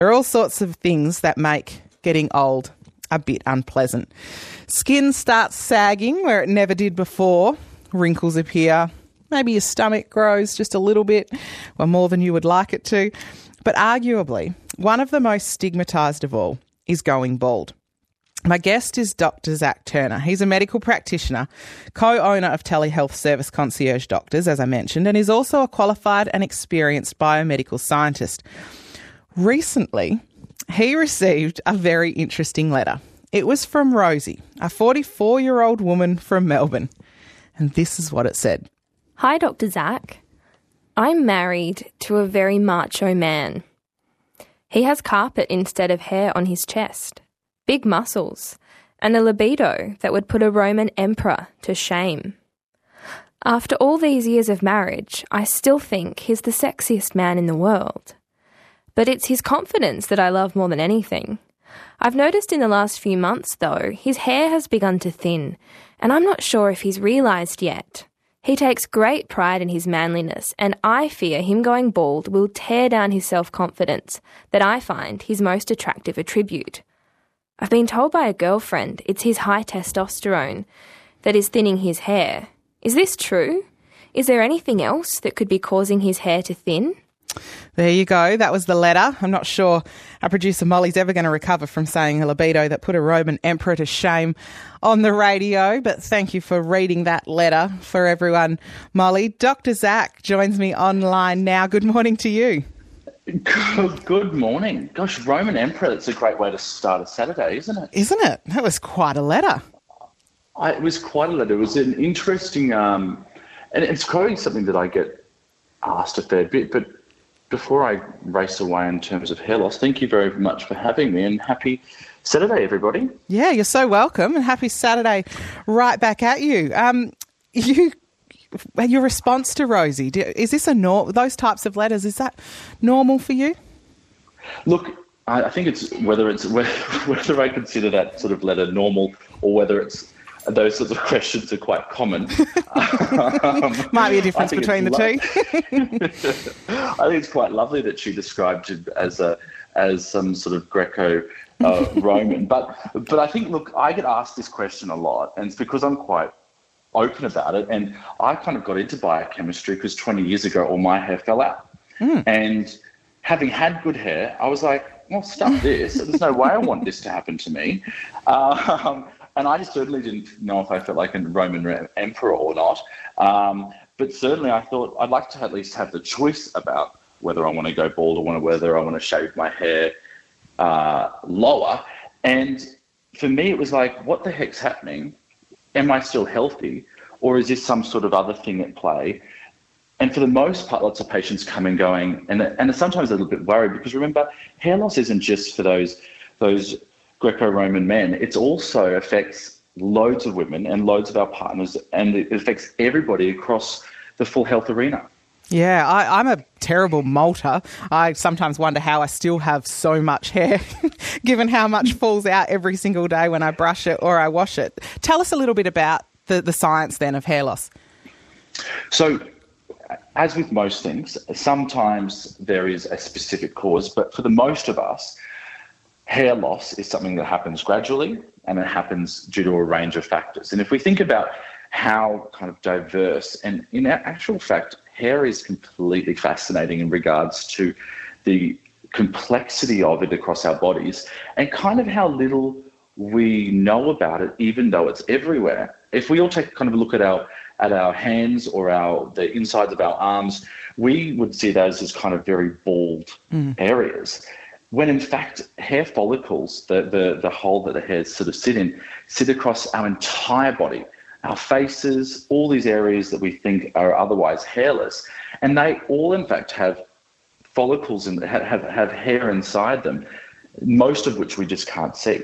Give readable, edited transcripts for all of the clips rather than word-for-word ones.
There are all sorts of things that make getting old a bit unpleasant. Skin starts sagging where it never did before. Wrinkles appear. Maybe your stomach grows just a little bit, or more than you would like it to. But arguably, one of the most stigmatised of all is going bald. My guest is Dr. Zach Turner. He's a medical practitioner, co-owner of Telehealth Service Concierge Doctors, as I mentioned, and is also a qualified and experienced biomedical scientist. Recently, he received a very interesting letter. It was from Rosie, a 44-year-old woman from Melbourne. And this is what it said. Hi, Dr. Zach. I'm married to a very macho man. He has carpet instead of hair on his chest, big muscles, and a libido that would put a Roman emperor to shame. After all these years of marriage, I still think he's the sexiest man in the world. But it's his confidence that I love more than anything. I've noticed in the last few months, though, his hair has begun to thin, and I'm not sure if he's realised yet. He takes great pride in his manliness, and I fear him going bald will tear down his self-confidence that I find his most attractive attribute. I've been told by a girlfriend it's his high testosterone that is thinning his hair. Is this true? Is there anything else that could be causing his hair to thin? There you go. That was the letter. I'm not sure our producer Molly's ever going to recover from saying a libido that put a Roman emperor to shame on the radio, but thank you for reading that letter for everyone, Molly. Dr. Zach joins me online now. Good morning to you. Good morning. Gosh, Roman emperor, that's a great way to start a Saturday, isn't it? Isn't it? That was quite a letter. It was quite a letter. It was an interesting, and it's probably something that I get asked a fair bit, but before I race away in terms of hair loss, thank you very much for having me, and happy Saturday, everybody. Yeah, you're so welcome, and happy Saturday right back at you. Your response to Rosie, is this those types of letters, is that normal for you? Look, I think it's whether I consider that sort of letter normal or whether it's those sorts of questions are quite common. Might be a difference between the two. I think it's quite lovely that she described it as some sort of Greco-Roman. But I think, look, I get asked this question a lot, and it's because I'm quite open about it. And I kind of got into biochemistry because 20 years ago all my hair fell out. And having had good hair, I was like, well, stuff this. There's no way I want this to happen to me. And I just certainly didn't know if I felt like a Roman emperor or not. But certainly I thought I'd like to at least have the choice about whether I want to go bald or whether I want to shave my hair lower. And for me, it was like, what the heck's happening? Am I still healthy? Or is this some sort of other thing at play? And for the most part, lots of patients come and going, and sometimes a little bit worried because remember, hair loss isn't just for those Greco-Roman men. It also affects loads of women and loads of our partners, and it affects everybody across the full health arena. Yeah, I'm a terrible molter. I sometimes wonder how I still have so much hair, given how much falls out every single day when I brush it or I wash it. Tell us a little bit about the science then of hair loss. So, as with most things, sometimes there is a specific cause, but for the most of us, hair loss is something that happens gradually and it happens due to a range of factors. And if we think about how kind of diverse, and in actual fact, hair is completely fascinating in regards to the complexity of it across our bodies and kind of how little we know about it, even though it's everywhere. If we all take kind of a look at our hands or the insides of our arms, we would see those as kind of very bald areas. When in fact, hair follicles, the hole that the hairs sort of sit across our entire body, our faces, all these areas that we think are otherwise hairless. And they all in fact have follicles and have hair inside them, most of which we just can't see.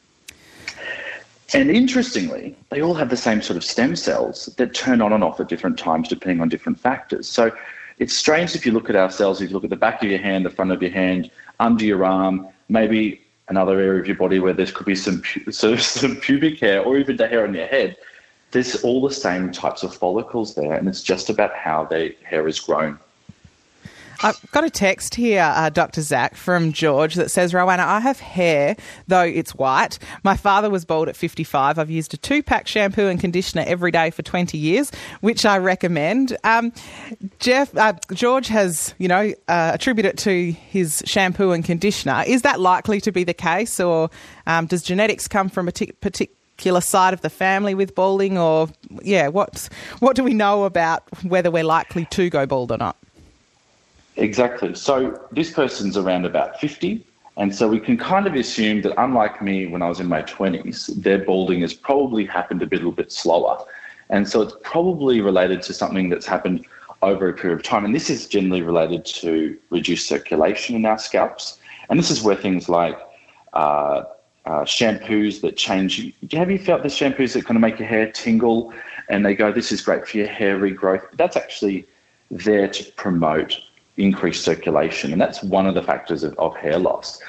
And interestingly, they all have the same sort of stem cells that turn on and off at different times depending on different factors. So it's strange if you look at our cells, if you look at the back of your hand, the front of your hand, under your arm, maybe another area of your body where there could be some pubic hair or even the hair on your head. There's all the same types of follicles there, and it's just about how the hair is grown. I've got a text here, Dr. Zach, from George that says, Rowanna, I have hair, though it's white. My father was bald at 55. I've used a 2-pack shampoo and conditioner every day for 20 years, which I recommend. George has, attributed it to his shampoo and conditioner. Is that likely to be the case, or does genetics come from a particular side of the family with balding, or, what do we know about whether we're likely to go bald or not? Exactly. So this person's around about 50, and so we can kind of assume that, unlike me when I was in my 20s, their balding has probably happened a little bit slower. And so it's probably related to something that's happened over a period of time. And this is generally related to reduced circulation in our scalps. And this is where things like shampoos that change. Have you felt the shampoos that kind of make your hair tingle and they go, this is great for your hair regrowth? That's actually there to promote increased circulation, and that's one of the factors of hair loss.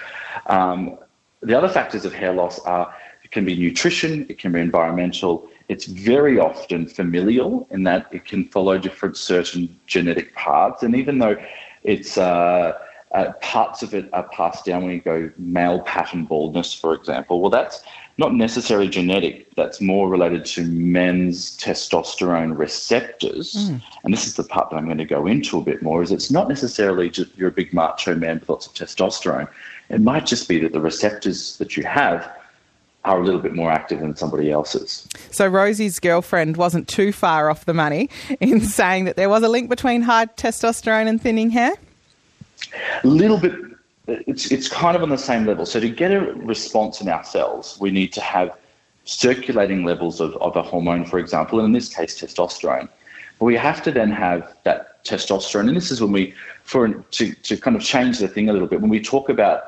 The other factors of hair loss it can be nutrition, it can be environmental. It's very often familial in that it can follow different certain genetic paths, and even though it's parts of it are passed down when you go male pattern baldness, for example, well, that's not necessarily genetic. That's more related to men's testosterone receptors. And this is the part that I'm going to go into a bit more, is it's not necessarily just you're a big macho man with lots of testosterone. It might just be that the receptors that you have are a little bit more active than somebody else's. So Rosie's girlfriend wasn't too far off the money in saying that there was a link between high testosterone and thinning hair? A little bit. It's kind of on the same level. So to get a response in our cells, we need to have circulating levels of a hormone, for example, and in this case, testosterone. But we have to then have that testosterone, and this is when to kind of change the thing a little bit, when we talk about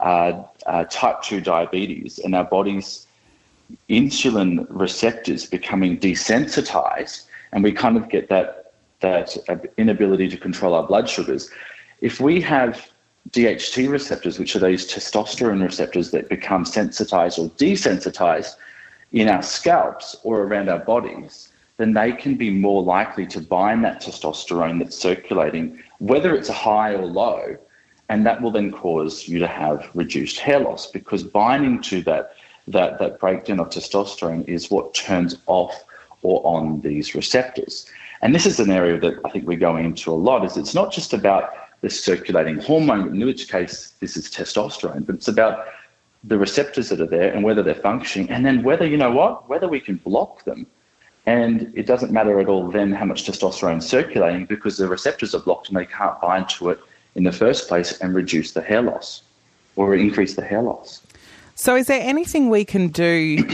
type 2 diabetes and our body's insulin receptors becoming desensitized, and we kind of get that inability to control our blood sugars. If we have DHT receptors, which are those testosterone receptors that become sensitized or desensitized in our scalps or around our bodies, then they can be more likely to bind that testosterone that's circulating, whether it's a high or low, and that will then cause you to have reduced hair loss, because binding to that breakdown of testosterone is what turns off or on these receptors. And this is an area that I think we're going into a lot, is it's not just about the circulating hormone, in which case this is testosterone, but it's about the receptors that are there and whether they're functioning, and then whether we can block them. And it doesn't matter at all then how much testosterone is circulating, because the receptors are blocked and they can't bind to it in the first place and reduce the hair loss or increase the hair loss. So is there anything we can do,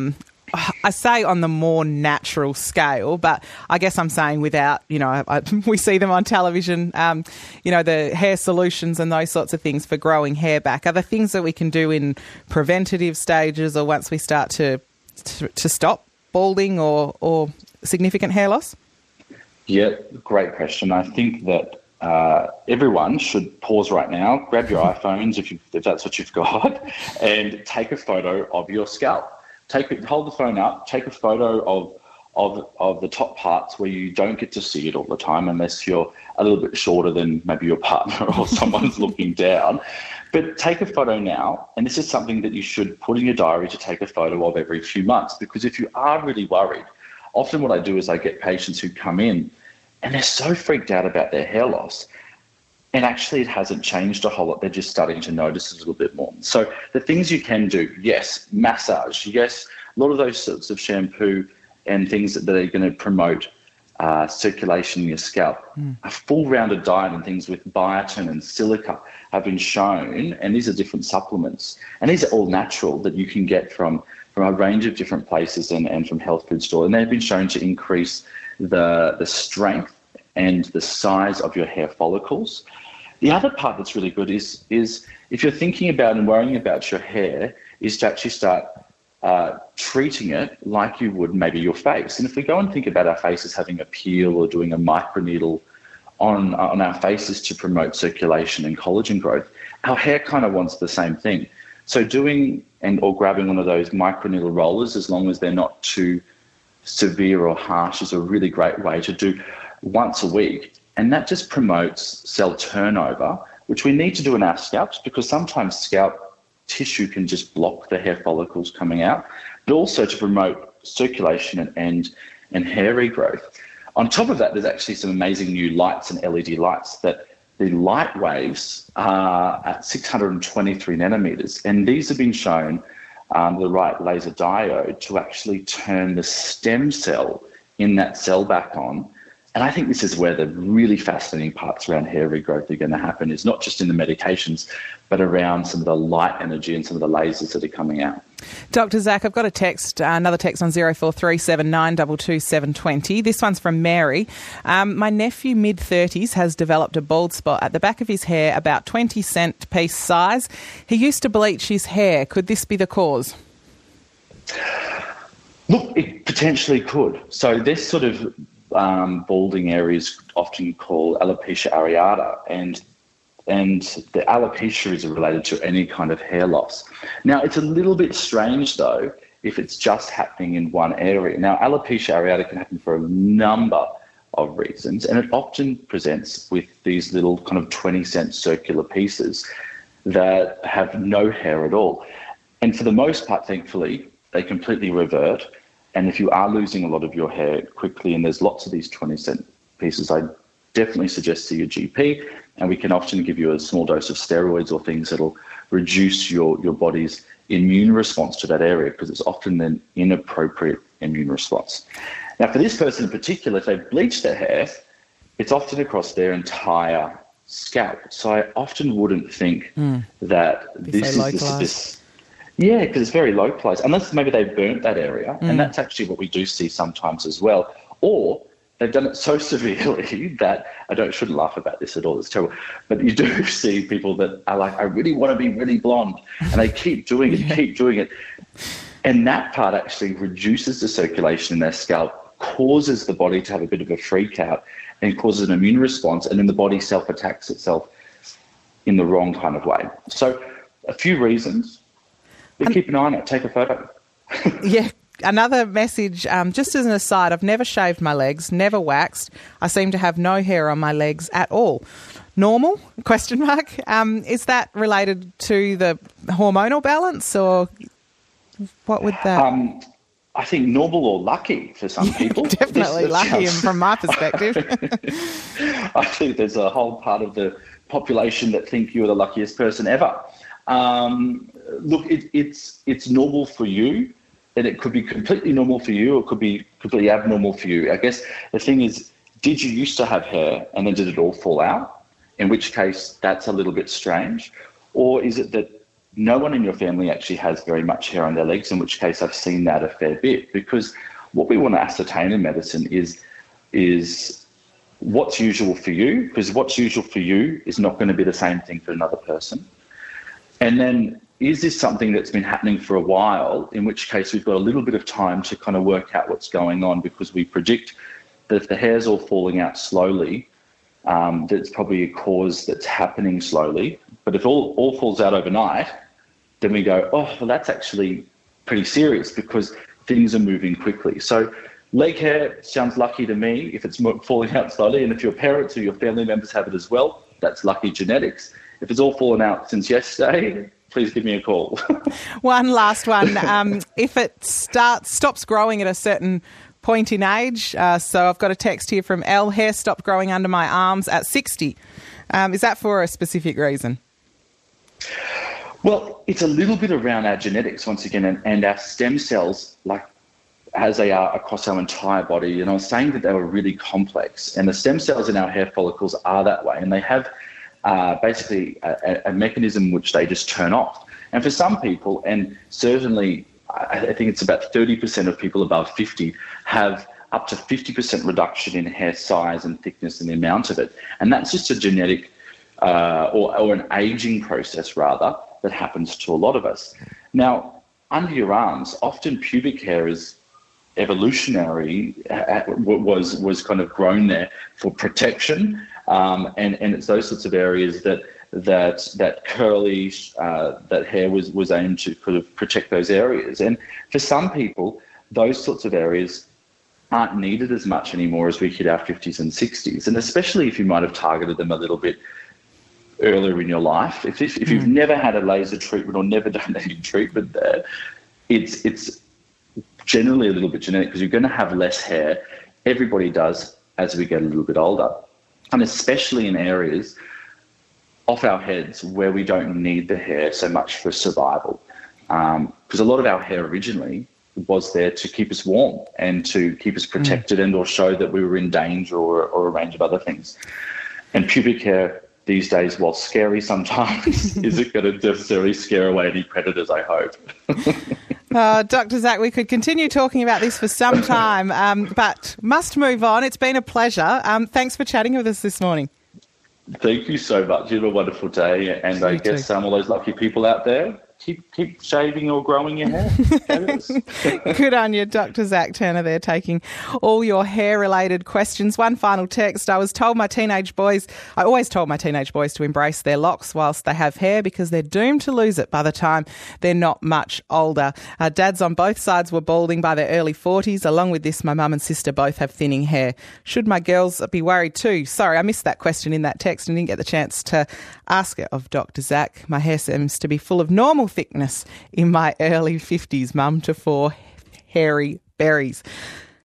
I say on the more natural scale, but I guess I'm saying without, we see them on television, the hair solutions and those sorts of things for growing hair back. Are there things that we can do in preventative stages, or once we start to stop balding or significant hair loss? Yeah, great question. I think that everyone should pause right now, grab your iPhones if that's what you've got, and take a photo of your scalp. Hold the phone up, take a photo of the top parts where you don't get to see it all the time, unless you're a little bit shorter than maybe your partner or someone's looking down. But take a photo now, and this is something that you should put in your diary to take a photo of every few months, because if you are really worried, often what I do is I get patients who come in and they're so freaked out about their hair loss, and actually it hasn't changed a whole lot. They're just starting to notice a little bit more. So the things you can do, yes, massage, yes, a lot of those sorts of shampoo and things that are going to promote circulation in your scalp. A full-rounded diet and things with biotin and silica have been shown, and these are different supplements, and these are all natural that you can get from a range of different places and from health food stores, and they've been shown to increase the strength and the size of your hair follicles. The other part that's really good is if you're thinking about and worrying about your hair, is to actually start treating it like you would maybe your face. And if we go and think about our faces having a peel or doing a microneedle on our faces to promote circulation and collagen growth, our hair kind of wants the same thing. So doing or grabbing one of those microneedle rollers, as long as they're not too severe or harsh, is a really great way to do once a week And that just promotes cell turnover, which we need to do in our scalps because sometimes scalp tissue can just block the hair follicles coming out, but also to promote circulation and hair regrowth. On top of that, there's actually some amazing new lights and LED lights that the light waves are at 623 nanometers, and these have been shown, the right laser diode, to actually turn the stem cell in that cell back on. And I think this is where the really fascinating parts around hair regrowth are going to happen, is not just in the medications, but around some of the light energy and some of the lasers that are coming out. Dr. Zach, I've got a text, another text on 0437 222 720. This one's from Mary. My nephew, mid-30s, has developed a bald spot at the back of his hair, about 20-cent piece size. He used to bleach his hair. Could this be the cause? Look, it potentially could. So this sort of balding area is often called alopecia areata, and the alopecia is related to any kind of hair loss. Now, it's a little bit strange, though, if it's just happening in one area. Now, alopecia areata can happen for a number of reasons, and it often presents with these little kind of 20-cent circular pieces that have no hair at all. And for the most part, thankfully, they completely revert. And if you are losing a lot of your hair quickly, and there's lots of these 20-cent pieces, I definitely suggest to your GP, and we can often give you a small dose of steroids or things that'll reduce your body's immune response to that area, because it's often an inappropriate immune response. Now, for this person in particular, if they've bleached their hair, it's often across their entire scalp. So I often wouldn't think that this is this. Yeah, because it's very localized, unless maybe they've burnt that area, and that's actually what we do see sometimes as well. Or they've done it so severely that shouldn't laugh about this at all. It's terrible. But you do see people that are like, I really want to be really blonde, and they keep doing it, keep doing it. And that part actually reduces the circulation in their scalp, causes the body to have a bit of a freak out, and causes an immune response, and then the body self-attacks itself in the wrong kind of way. So a few reasons. But keep an eye on it. Take a photo. Yeah. Another message, just as an aside, I've never shaved my legs, never waxed. I seem to have no hair on my legs at all. Normal? Question mark. Is that related to the hormonal balance, or what would that... I think normal or lucky for some people. Definitely lucky from my perspective. I think there's a whole part of the population that think you're the luckiest person ever. Look, it's normal for you, and it could be completely normal for you, or it could be completely abnormal for you. I guess the thing is, did you used to have hair and then did it all fall out? In which case, that's a little bit strange. Or is it that no one in your family actually has very much hair on their legs, in which case I've seen that a fair bit? Because what we want to ascertain in medicine is what's usual for you, because what's usual for you is not going to be the same thing for another person. And then, is this something that's been happening for a while, in which case we've got a little bit of time to kind of work out what's going on, because we predict that if the hair's all falling out slowly, that's probably a cause that's happening slowly. But if all falls out overnight, then we go, oh, well, that's actually pretty serious because things are moving quickly. So leg hair sounds lucky to me if it's falling out slowly, and if your parents or your family members have it as well, that's lucky genetics. If it's all fallen out since yesterday, please give me a call. One last one. If it stops growing at a certain point in age, so I've got a text here from Elle, hair stopped growing under my arms at 60. Is that for a specific reason? Well, it's a little bit around our genetics once again, and our stem cells, like as they are across our entire body. And I was saying that they were really complex, and the stem cells in our hair follicles are that way, and they have basically a mechanism which they just turn off. And for some people, and certainly I think it's about 30% of people above 50 have up to 50% reduction in hair size and thickness and the amount of it. And that's just a genetic or an aging process, rather, that happens to a lot of us. Now, under your arms, often pubic hair is evolutionary, was kind of grown there for protection. And it's those sorts of areas that curly, that hair was aimed to kind of protect those areas. And for some people, those sorts of areas aren't needed as much anymore as we hit our 50s and 60s. And especially if you might have targeted them a little bit earlier in your life. If you've never had a laser treatment or never done any treatment there, it's generally a little bit genetic because you're going to have less hair. Everybody does as we get a little bit older. And especially in areas off our heads where we don't need the hair so much for survival. Because a lot of our hair originally was there to keep us warm and to keep us protected and or show that we were in danger or a range of other things. And pubic hair these days, while scary sometimes, isn't going to necessarily scare away any predators, I hope. Dr. Zach, we could continue talking about this for some time, but must move on. It's been a pleasure. Thanks for chatting with us this morning. Thank you so much. You have a wonderful day. And I guess all those lucky people out there, keep shaving or growing your hair. Good on you, Dr. Zach Turner there, taking all your hair-related questions. One final text. I always told my teenage boys to embrace their locks whilst they have hair because they're doomed to lose it by the time they're not much older. Dads on both sides were balding by their early 40s. Along with this, my mum and sister both have thinning hair. Should my girls be worried too? Sorry, I missed that question in that text and didn't get the chance to ask it of Dr. Zach. My hair seems to be full of normal thickness in my early 50s, mum to 4 hairy berries.